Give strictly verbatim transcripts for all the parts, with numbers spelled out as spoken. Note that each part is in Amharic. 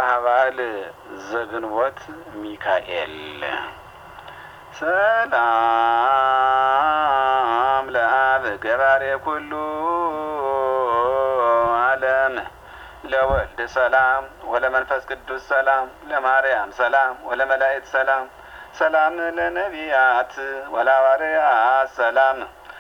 ወርሃ በዓል ዘግንቦት ሚካኤል ሰላም ለአብ ገባሬ ኩሉ ዓለም ለወልድ ሰላም ወለመንፈስ ቅዱስ ሰላም ለማርያም ሰላም ወለመላእክት ሰላም ሰላም ለነቢያት ወለሐዋርያት ሰላም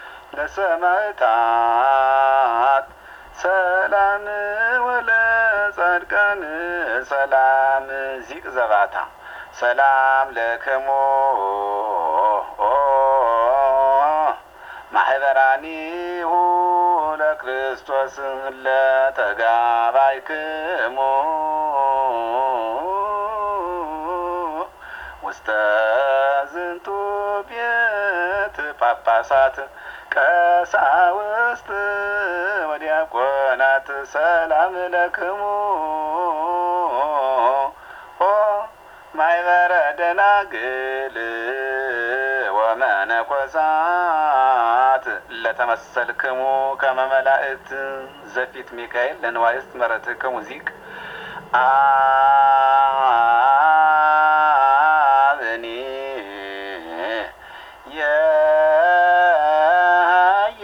ለሰማዕታት ሰላም ወለጻድቃን ሰላም ዚቅ ዘባታ ሰላም ለክሙ ማህበራኒሁ ለክርስቶስ ለተጋባይክሙ ውስተ ዝንቱ ቤት ጳጳሳት ቀሳውስት ወዲያቆናት ሰላም ለክሙ ማይበረ ደናግል ወመነኮሳት ለተመሰልክሙ ከመ መላእክት ዘፊት ሚካኤል ለንዋይስት መረትክሙ ዚቅ አብኒ የዩ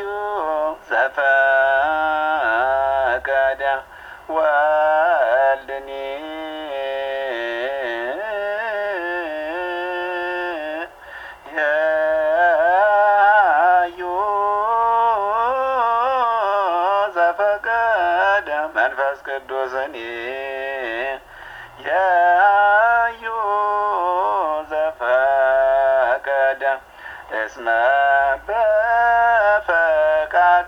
ዘፈቀደ ወልድኒ የዩ ዘፈቀደ መንፈስ ቅዱስኒ የዩ ዘፈቀደ እስመ በፈቃዱ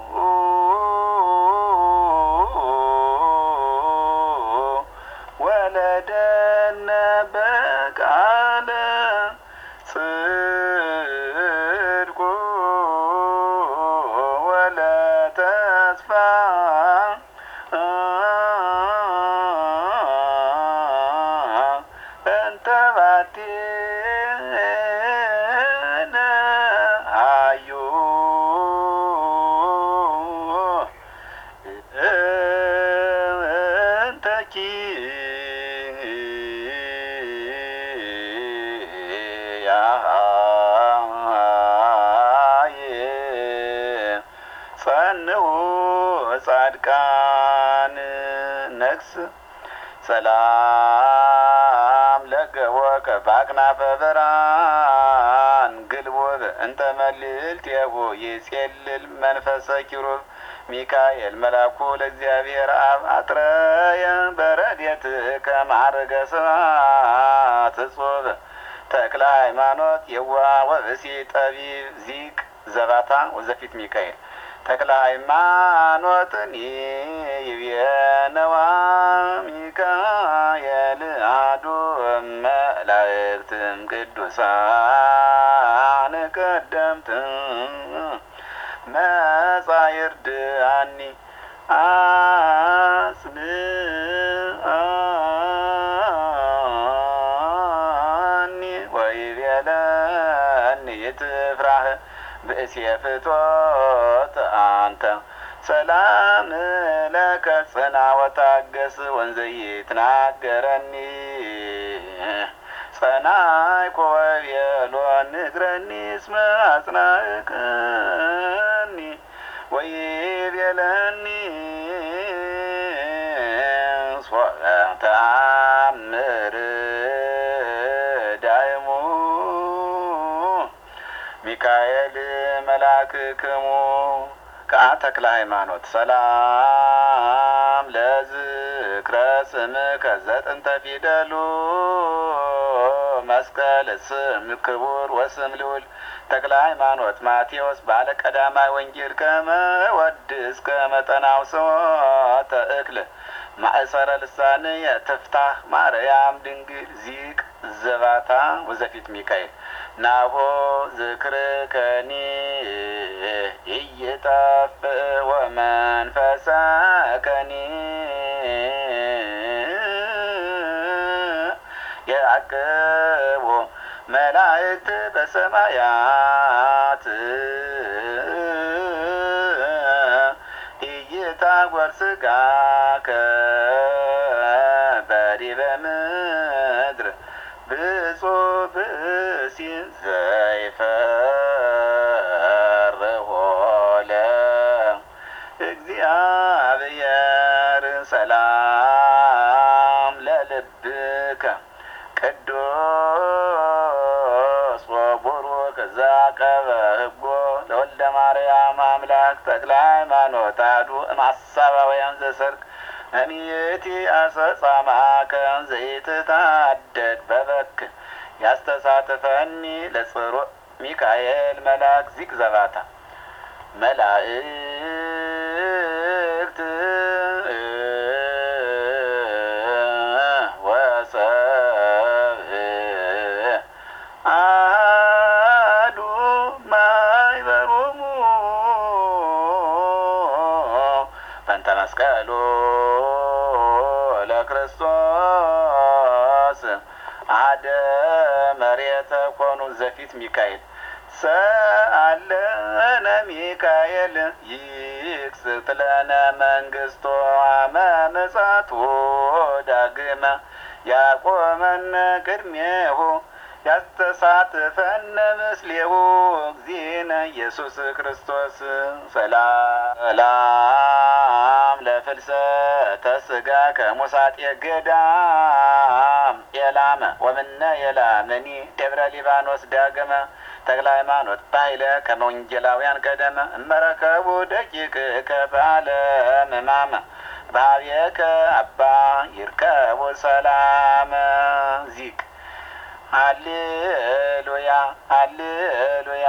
ወለደነ በቃለ ጽድቁ ወለተስፋ እንተ ባቲነ አዩ እንተኪ ጸንዑ ጻድቃን ነግስ ሰላም ለገወከ በአክናፈ ብርሃን ግልቡብ እንተ መልዕልትሁ ይጼልል መንፈሰ ኪሩብ ሚካኤል መላኩ ለእግዚአብሔር አብ አጥረየ በረድኤትከ ማዕርገ ስብሐት እጹብ ተክለ ሃይማኖት የዋህ ወብእሲ ጠቢብ ዚቅ ዘባታ ወዘፊት ሚካኤል ተክለ ሃይማኖትኒ ይቤነዋ ሚካኤል አሐዱ እመላእክትም ቅዱሳን ቀደምት መጻይርድአኒ አጽንዓኒ ወይቤለኒ ይትፍራህ ብእሴ ፍትወት አንተ ሰላም ለከ ጽና ወታገስ ወንዘይትናገረኒ ጸናይኮ ወቤሎ ንግረኒ እስመ አጽናዕከኒ ወይቤለኒ ሶበ ተአምር ዳይሙ ሚካኤል መላክክሙ ከአ ተክለ ሃይማኖት ሰላም ለዝክረ ስምከ ዘጥንተ ፊደሉ መስቀል ስም ክቡር ወስም ልዑል ተክለ ሃይማኖት ማቴዎስ ባለ ቀዳማይ ወንጌል ከመ ወድስ ከመ ጠናውስወ ተእክል ማእሰረ ልሳን የትፍታህ ማርያም ድንግል ዚቅ ዘባታ ወዘፊት ሚካኤል ናሆ ዝክርከኒ ኢይጠፍእ ወመንፈሰከኒ የዐቅቦ መላእክት በሰማያት ኢይታጐር ሥጋከ በዲ በዲበ ምድር ብፁዕ ብእሲ ዘይፈርሆ ለእግዚአብሔር ሰላም ለልብከ ቅዱስ ወቡሩክ ዘአቀበ ሕጎ ለወልደ ማርያም አምላክ ተክለ ሃይማኖት አሐዱ እምአሳባውያን ዘሰርክ እምይእቲ አሰጻማከ ዘይትታደግ በበክ ያስተሳትፈኒ ለጽሩዕ ሚካኤል መልአክ ዚቅ ዘባታ መላእክት ወሰብእ አሐዱ ማኅበሮሙ በእንተ መስቀሉ ለክርስቶስ አሐደ መሬተ ኮኑ ዘፊት ሚካኤል ሰአለነ ሚካኤል ይክስት ለነ መንግሥቶ አመ ምጽአቱ ዳግመ ያቆመነ ቅድሜሁ ያስተሳትፈነ ምስሌሁ እግዚእነ ኢየሱስ ክርስቶስ ሰላም ለፍልሰተ ሥጋ ከሙሳጤ ገዳም ኤላመ ወምነ ኤላምኒ ደብረ ሊባኖስ ዳግመ ተክለ ሃይማኖት ባይለ ከመ ወንጌላውያን ቀደመ እመረከቡ ደቂቅከ በዓለም ሕማመ በኀቤከ አባ ይርከቡ ሰላመ ዚቅ ሃሌሉያ ሃሌሉያ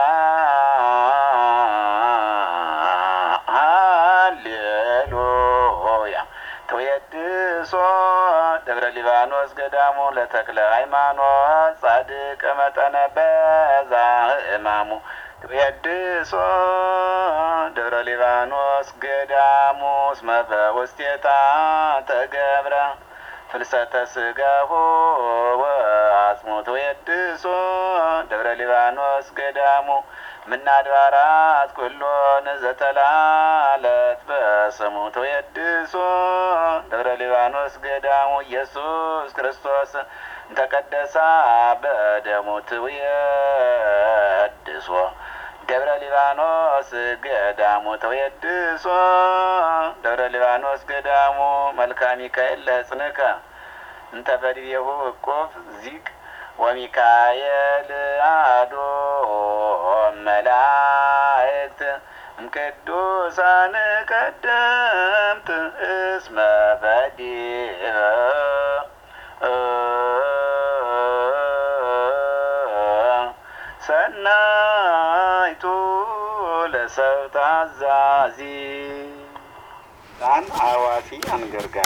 ሃሌሉያ ተወድሶ ደብረ ሊባኖስ ገዳሙ ለተክለ ሃይማኖት ጻድቅ መጠነ በዛ ሕማሙ ተወድሶ ደብረ ሊባኖስ ገዳሙ እስመ በውስቴታ ተገብረ ፍልሰተ ሥጋሁ ወአጽሙ ተወድሶ ደብረ ሊባኖስ ገዳሙ ምናድባራት ኩሎን ዘተላለት በስሙ ተወድሶ ደብረ ሊባኖስ ገዳሙ ኢየሱስ ክርስቶስ እንተቀደሳ በደሙ ትውየድሶ ደብረ ሊባኖስ ገዳሙ ተወድሶ ደብረ ሊባኖስ ገዳሙ መልካ ሚካኤል ለሕጽንከ እንተ በዲቤሁ እቁፍ ዚቅ ወሚካኤል አሐዱ መላእክት እምቅዱሳን ቀደምት እስመ በዲበ ሰናይቱ ለሰብእ ታዛዚ ጣን አዋሲ አንገርጋ